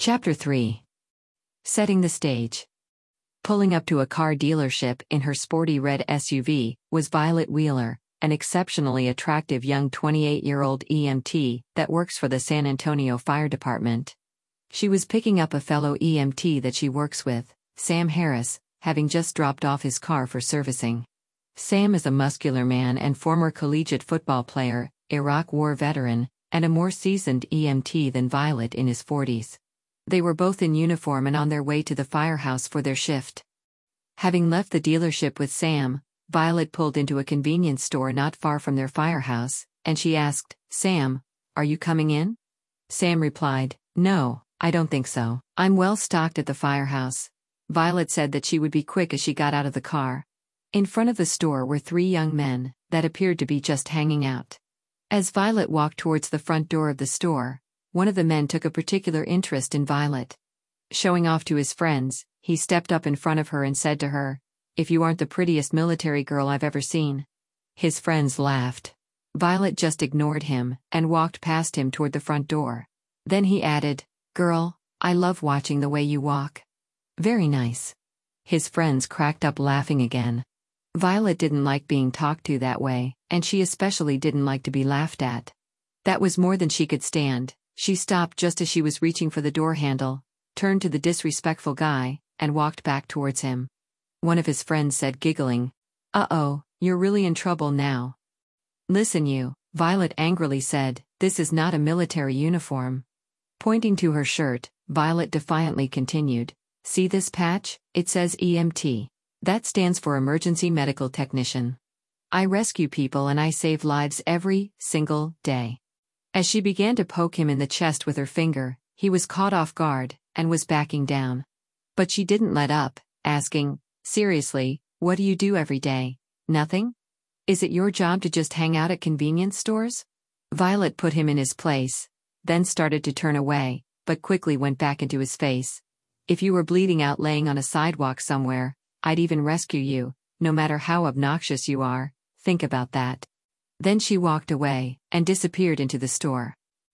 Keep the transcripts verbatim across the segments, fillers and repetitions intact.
Chapter three. Setting the stage. Pulling up to a car dealership in her sporty red S U V was Violet Wheeler, an exceptionally attractive young twenty-eight-year-old E M T that works for the San Antonio Fire Department. She was picking up a fellow E M T that she works with, Sam Harris, having just dropped off his car for servicing. Sam is a muscular man and former collegiate football player, Iraq War veteran, and a more seasoned E M T than Violet in his forties. They were both in uniform and on their way to the firehouse for their shift. Having left the dealership with Sam, Violet pulled into a convenience store not far from their firehouse, and she asked, "Sam, are you coming in?" Sam replied, "No, I don't think so. I'm well stocked at the firehouse." Violet said that she would be quick as she got out of the car. In front of the store were three young men that appeared to be just hanging out. As Violet walked towards the front door of the store, one of the men took a particular interest in Violet. Showing off to his friends, he stepped up in front of her and said to her, "If you aren't the prettiest military girl I've ever seen." His friends laughed. Violet just ignored him and walked past him toward the front door. Then he added, "Girl, I love watching the way you walk." "Very nice." His friends cracked up laughing again. Violet didn't like being talked to that way, and she especially didn't like to be laughed at. That was more than she could stand. She stopped just as she was reaching for the door handle, turned to the disrespectful guy, and walked back towards him. One of his friends said, giggling, "Uh-oh, you're really in trouble now." "Listen you," Violet angrily said, "this is not a military uniform." Pointing to her shirt, Violet defiantly continued, "See this patch? It says E M T. That stands for Emergency Medical Technician. I rescue people and I save lives every single day." As she began to poke him in the chest with her finger, he was caught off guard, and was backing down. But she didn't let up, asking, "Seriously, what do you do every day? Nothing? Is it your job to just hang out at convenience stores?" Violet put him in his place, then started to turn away, but quickly went back into his face. "If you were bleeding out laying on a sidewalk somewhere, I'd even rescue you, no matter how obnoxious you are, think about that." Then she walked away, and disappeared into the store.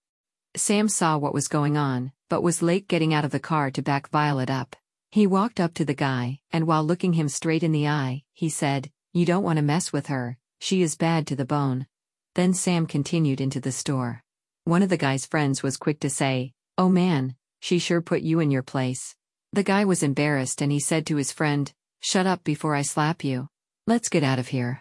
Sam saw what was going on, but was late getting out of the car to back Violet up. He walked up to the guy, and while looking him straight in the eye, he said, "You don't want to mess with her, she is bad to the bone." Then Sam continued into the store. One of the guy's friends was quick to say, "Oh man, she sure put you in your place." The guy was embarrassed and he said to his friend, "Shut up before I slap you. Let's get out of here."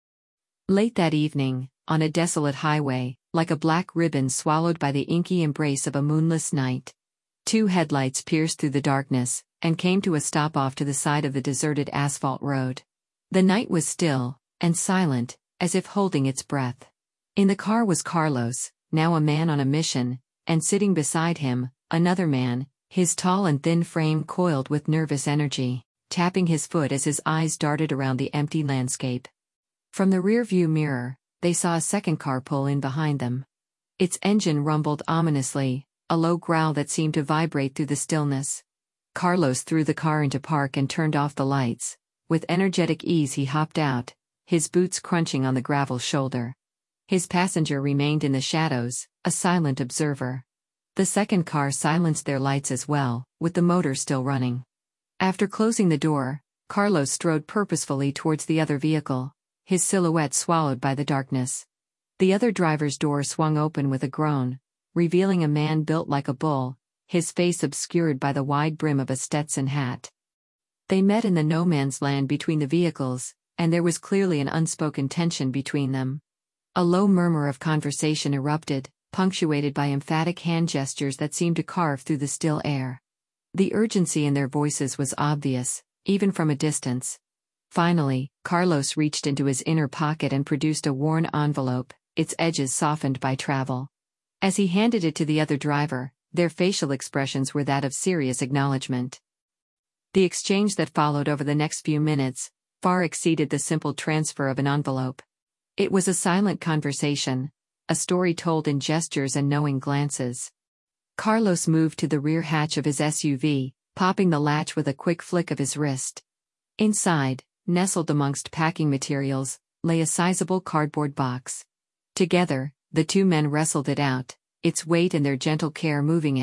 Late that evening, on a desolate highway, like a black ribbon swallowed by the inky embrace of a moonless night, two headlights pierced through the darkness, and came to a stop off to the side of the deserted asphalt road. The night was still, and silent, as if holding its breath. In the car was Carlos, now a man on a mission, and sitting beside him, another man, his tall and thin frame coiled with nervous energy, tapping his foot as his eyes darted around the empty landscape. From the rearview mirror, they saw a second car pull in behind them. Its engine rumbled ominously, a low growl that seemed to vibrate through the stillness. Carlos threw the car into park and turned off the lights. With energetic ease he hopped out, his boots crunching on the gravel shoulder. His passenger remained in the shadows, a silent observer. The second car silenced their lights as well, with the motor still running. After closing the door, Carlos strode purposefully towards the other vehicle, his silhouette swallowed by the darkness. The other driver's door swung open with a groan, revealing a man built like a bull, his face obscured by the wide brim of a Stetson hat. They met in the no-man's land between the vehicles, and there was clearly an unspoken tension between them. A low murmur of conversation erupted, punctuated by emphatic hand gestures that seemed to carve through the still air. The urgency in their voices was obvious, even from a distance. Finally, Carlos reached into his inner pocket and produced a worn envelope, its edges softened by travel. As he handed it to the other driver, their facial expressions were that of serious acknowledgement. The exchange that followed over the next few minutes far exceeded the simple transfer of an envelope. It was a silent conversation, a story told in gestures and knowing glances. Carlos moved to the rear hatch of his S U V, popping the latch with a quick flick of his wrist. Inside, nestled amongst packing materials, lay a sizable cardboard box. Together, the two men wrestled it out, its weight and their gentle care moving it,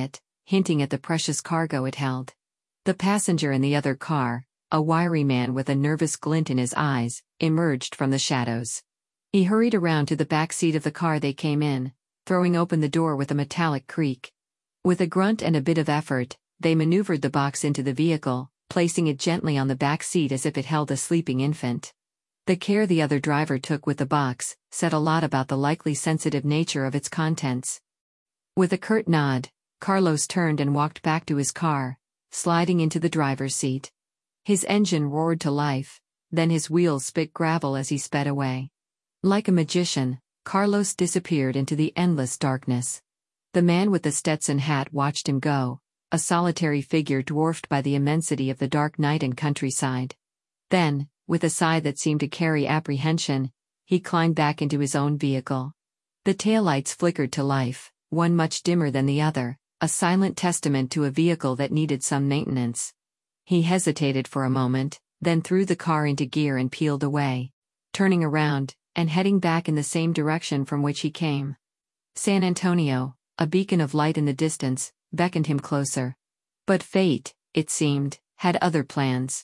hinting at the precious cargo it held. The passenger in the other car, a wiry man with a nervous glint in his eyes, emerged from the shadows. He hurried around to the back seat of the car they came in, throwing open the door with a metallic creak. With a grunt and a bit of effort, they maneuvered the box into the vehicle, placing it gently on the back seat as if it held a sleeping infant. The care the other driver took with the box said a lot about the likely sensitive nature of its contents. With a curt nod, Carlos turned and walked back to his car, sliding into the driver's seat. His engine roared to life, then his wheels spit gravel as he sped away. Like a magician, Carlos disappeared into the endless darkness. The man with the Stetson hat watched him go, a solitary figure dwarfed by the immensity of the dark night and countryside. Then, with a sigh that seemed to carry apprehension, he climbed back into his own vehicle. The taillights flickered to life, one much dimmer than the other, a silent testament to a vehicle that needed some maintenance. He hesitated for a moment, then threw the car into gear and peeled away, turning around and heading back in the same direction from which he came. San Antonio, a beacon of light in the distance, beckoned him closer. But fate, it seemed, had other plans.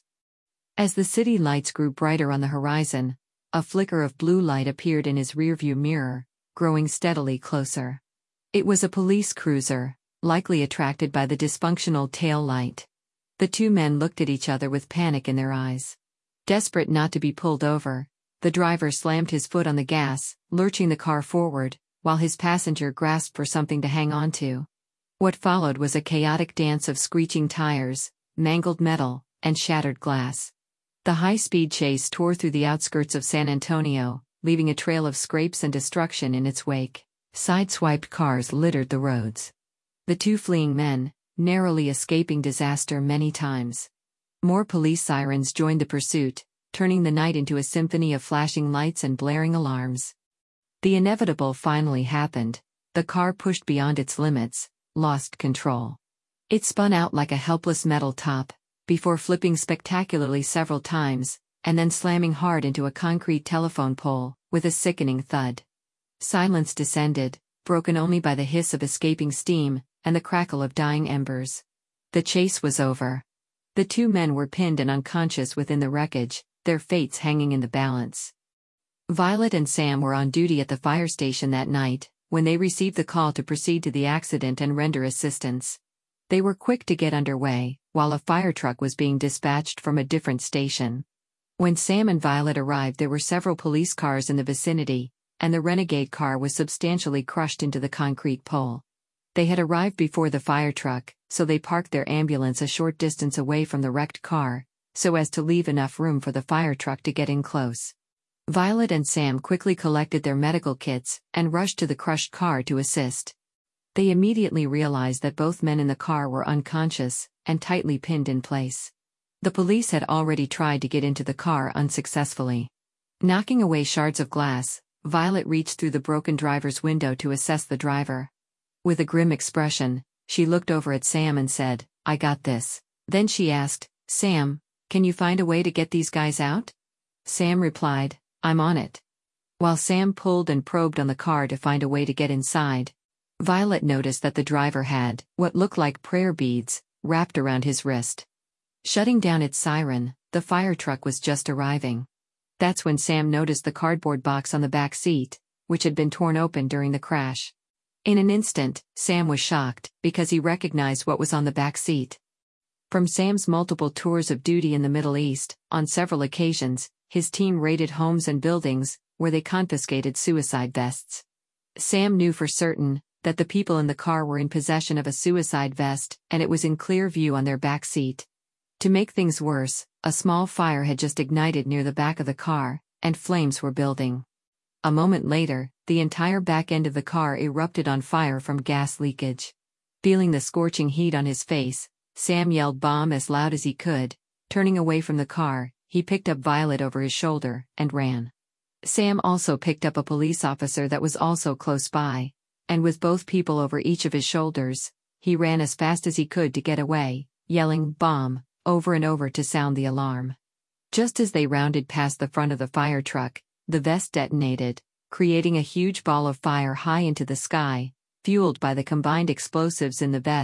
As the city lights grew brighter on the horizon, a flicker of blue light appeared in his rearview mirror, growing steadily closer. It was a police cruiser, likely attracted by the dysfunctional tail light. The two men looked at each other with panic in their eyes. Desperate not to be pulled over, the driver slammed his foot on the gas, lurching the car forward, while his passenger grasped for something to hang on to. What followed was a chaotic dance of screeching tires, mangled metal, and shattered glass. The high-speed chase tore through the outskirts of San Antonio, leaving a trail of scrapes and destruction in its wake. Sideswiped cars littered the roads. The two fleeing men, narrowly escaping disaster many times. More police sirens joined the pursuit, turning the night into a symphony of flashing lights and blaring alarms. The inevitable finally happened. The car pushed beyond its limits, lost control. It spun out like a helpless metal top, before flipping spectacularly several times, and then slamming hard into a concrete telephone pole, with a sickening thud. Silence descended, broken only by the hiss of escaping steam, and the crackle of dying embers. The chase was over. The two men were pinned and unconscious within the wreckage, their fates hanging in the balance. Violet and Sam were on duty at the fire station that night, when they received the call to proceed to the accident and render assistance. They were quick to get underway, while a fire truck was being dispatched from a different station. When Sam and Violet arrived, there were several police cars in the vicinity, and the renegade car was substantially crushed into the concrete pole. They had arrived before the fire truck, so they parked their ambulance a short distance away from the wrecked car, so as to leave enough room for the fire truck to get in close. Violet and Sam quickly collected their medical kits and rushed to the crushed car to assist. They immediately realized that both men in the car were unconscious and tightly pinned in place. The police had already tried to get into the car unsuccessfully. Knocking away shards of glass, Violet reached through the broken driver's window to assess the driver. With a grim expression, she looked over at Sam and said, "I got this." Then she asked, "Sam, can you find a way to get these guys out?" Sam replied, "I'm on it." While Sam pulled and probed on the car to find a way to get inside, Violet noticed that the driver had what looked like prayer beads wrapped around his wrist. Shutting down its siren, the fire truck was just arriving. That's when Sam noticed the cardboard box on the back seat, which had been torn open during the crash. In an instant, Sam was shocked, because he recognized what was on the back seat. From Sam's multiple tours of duty in the Middle East, on several occasions, his team raided homes and buildings, where they confiscated suicide vests. Sam knew for certain that the people in the car were in possession of a suicide vest, and it was in clear view on their back seat. To make things worse, a small fire had just ignited near the back of the car, and flames were building. A moment later, the entire back end of the car erupted on fire from gas leakage. Feeling the scorching heat on his face, Sam yelled "bomb" as loud as he could. Turning away from the car, he picked up Violet over his shoulder and ran. Sam also picked up a police officer that was also close by, and with both people over each of his shoulders, he ran as fast as he could to get away, yelling "bomb" over and over to sound the alarm. Just as they rounded past the front of the fire truck, the vest detonated, creating a huge ball of fire high into the sky, fueled by the combined explosives in the vest,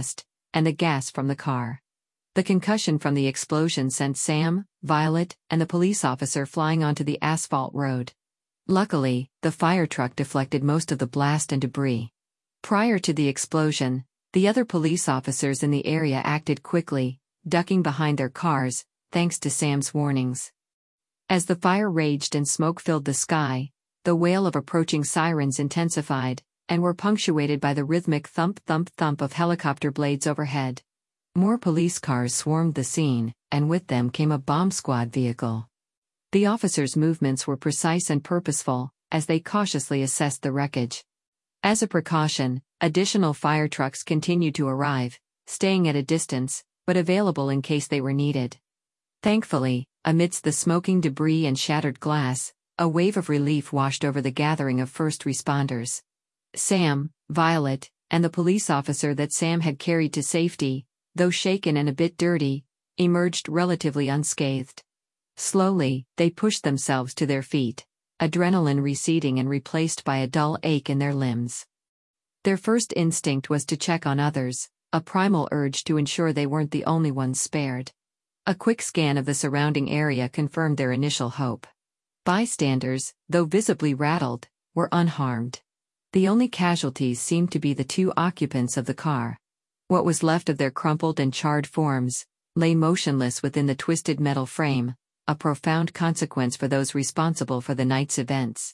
and the gas from the car. The concussion from the explosion sent Sam, Violet, and the police officer flying onto the asphalt road. Luckily, the fire truck deflected most of the blast and debris. Prior to the explosion, the other police officers in the area acted quickly, ducking behind their cars, thanks to Sam's warnings. As the fire raged and smoke filled the sky, the wail of approaching sirens intensified, and were punctuated by the rhythmic thump-thump-thump of helicopter blades overhead. More police cars swarmed the scene, and with them came a bomb squad vehicle. The officers' movements were precise and purposeful, as they cautiously assessed the wreckage. As a precaution, additional fire trucks continued to arrive, staying at a distance, but available in case they were needed. Thankfully, amidst the smoking debris and shattered glass, a wave of relief washed over the gathering of first responders. Sam, Violet, and the police officer that Sam had carried to safety, though shaken and a bit dirty, emerged relatively unscathed. Slowly, they pushed themselves to their feet, adrenaline receding and replaced by a dull ache in their limbs. Their first instinct was to check on others, a primal urge to ensure they weren't the only ones spared. A quick scan of the surrounding area confirmed their initial hope. Bystanders, though visibly rattled, were unharmed. The only casualties seemed to be the two occupants of the car. What was left of their crumpled and charred forms lay motionless within the twisted metal frame, a profound consequence for those responsible for the night's events.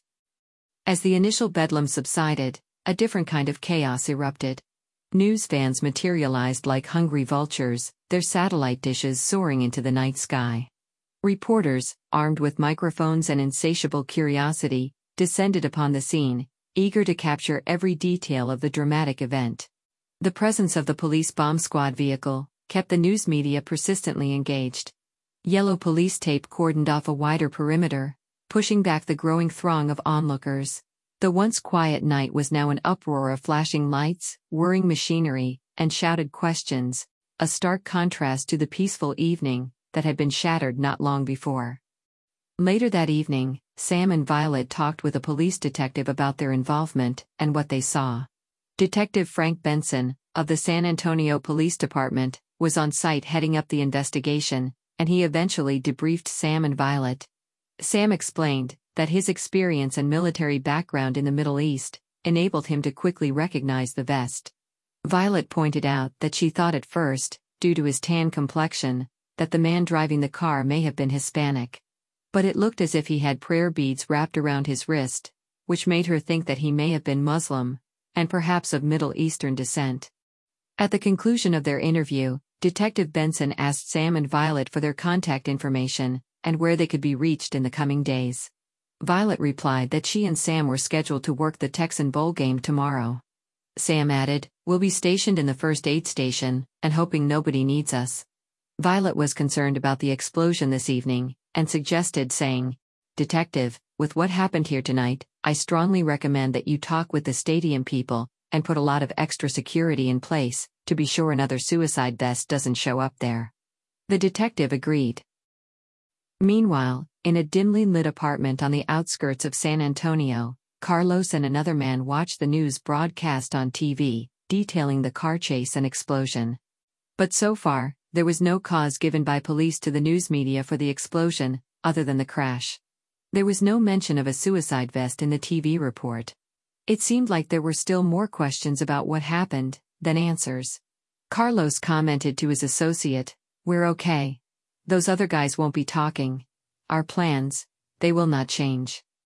As the initial bedlam subsided, a different kind of chaos erupted. News vans materialized like hungry vultures, their satellite dishes soaring into the night sky. Reporters, armed with microphones and insatiable curiosity, descended upon the scene, eager to capture every detail of the dramatic event. The presence of the police bomb squad vehicle kept the news media persistently engaged. Yellow police tape cordoned off a wider perimeter, pushing back the growing throng of onlookers. The once quiet night was now an uproar of flashing lights, whirring machinery, and shouted questions, a stark contrast to the peaceful evening that had been shattered not long before. Later that evening, Sam and Violet talked with a police detective about their involvement and what they saw. Detective Frank Benson, of the San Antonio Police Department, was on site heading up the investigation, and he eventually debriefed Sam and Violet. Sam explained that his experience and military background in the Middle East enabled him to quickly recognize the vest. Violet pointed out that she thought at first, due to his tan complexion, that the man driving the car may have been Hispanic. But it looked as if he had prayer beads wrapped around his wrist, which made her think that he may have been Muslim, and perhaps of Middle Eastern descent. At the conclusion of their interview, Detective Benson asked Sam and Violet for their contact information, and where they could be reached in the coming days. Violet replied that she and Sam were scheduled to work the Texan Bowl game tomorrow. Sam added, "We'll be stationed in the first aid station, and hoping nobody needs us." Violet was concerned about the explosion this evening, and suggested saying, "Detective, with what happened here tonight, I strongly recommend that you talk with the stadium people, and put a lot of extra security in place, to be sure another suicide vest doesn't show up there." The detective agreed. Meanwhile, in a dimly lit apartment on the outskirts of San Antonio, Carlos and another man watched the news broadcast on T V, detailing the car chase and explosion. But so far, there was no cause given by police to the news media for the explosion, other than the crash. There was no mention of a suicide vest in the T V report. It seemed like there were still more questions about what happened than answers. Carlos commented to his associate, "We're okay. Those other guys won't be talking. Our plans, they will not change."